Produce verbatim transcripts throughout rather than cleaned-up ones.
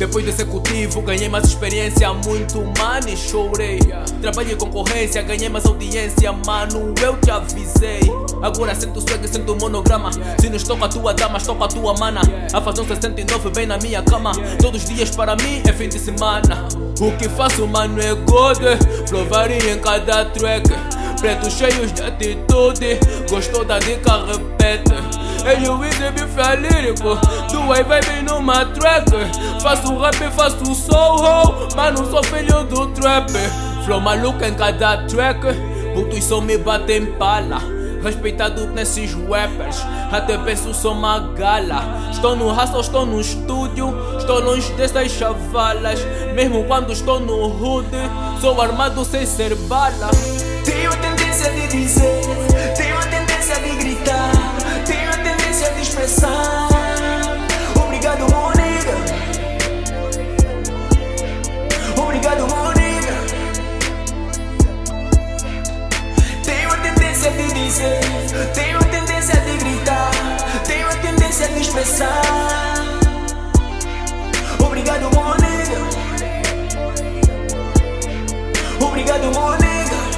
Depois do executivo ganhei mais experiência, muito money, chorei. Trabalhei em concorrência, ganhei mais audiência, mano, eu te avisei. Agora sento o swag, sento o monograma. Se não estou com a tua dama, estou com a tua mana. A fazer um sessenta e nove bem na minha cama. Todos os dias para mim é fim de semana. O que faço, mano, é God. Flow varia em cada track. Pretos cheios de atitude. Gostou da dica, repete. Ei, o Easy Beef é lírico. Tu aí vai bem numa track. Faço rap, faço soul, mano, sou filho do trap. Flow maluco em cada track. Putos só me batem pala. Respeitado nesses rappers, até penso sou uma gala. Estou no hustle, estou no estúdio, estou longe dessas chavalas. Mesmo quando estou no hood, sou armado sem ser bala. Tenho a tendência de dizer, tenho a tendência de gritar, tenho a tendência de expressar. Obrigado, Moniga. Obrigado, Moniga. Tenho a tendência de dizer, tenho a tendência de gritar, tenho a tendência de expressar. Obrigado, Moniga. Obrigado, Moniga.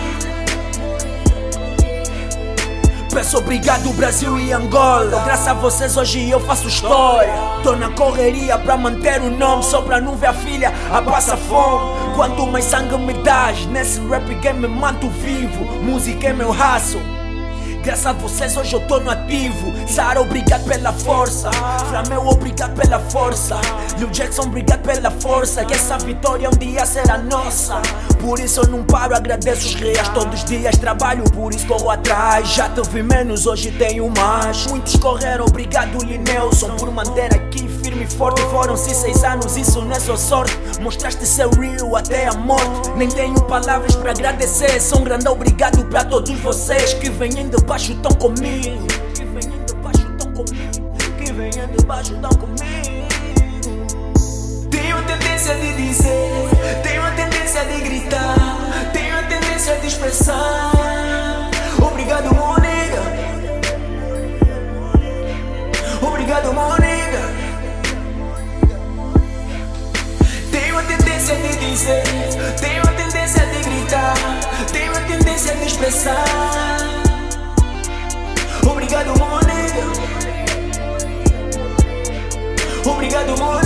Peço obrigado Brasil e Angola. Graças a vocês hoje eu faço história. Tô na correria pra manter o nome, só pra não ver a filha a passar fome. Quanto mais sangue me dás, nesse rap game me manto vivo. Música é meu raço. Graças a vocês hoje eu tô no ativo. Sara, obrigado pela força. Flamel, obrigado pela força. Lil Jackson, obrigado pela força. Que essa vitória um dia será nossa. Por isso eu não paro, agradeço os reais. Todos os dias trabalho, por isso corro atrás. Já te vi menos, hoje tenho mais. Muitos correram, obrigado Linelson por manter aqui firme e forte. Foram-se seis anos, isso não é só sorte. Mostraste seu real até a morte. Nem tenho palavras para agradecer. Só um grande obrigado para todos vocês que vêm de baixo tão comigo. Que vêm de baixo tão comigo. Que vêm de baixo tão comigo. Tenho a tendência de dizer, tenho a tendência de gritar, tenho a tendência de expressar. Obrigado, Moniga. Obrigado, Moniga. Tenho a tendência de dizer, tenho a tendência de gritar, tenho a tendência de expressar. Obrigado, Moniga. Obrigado, Moniga.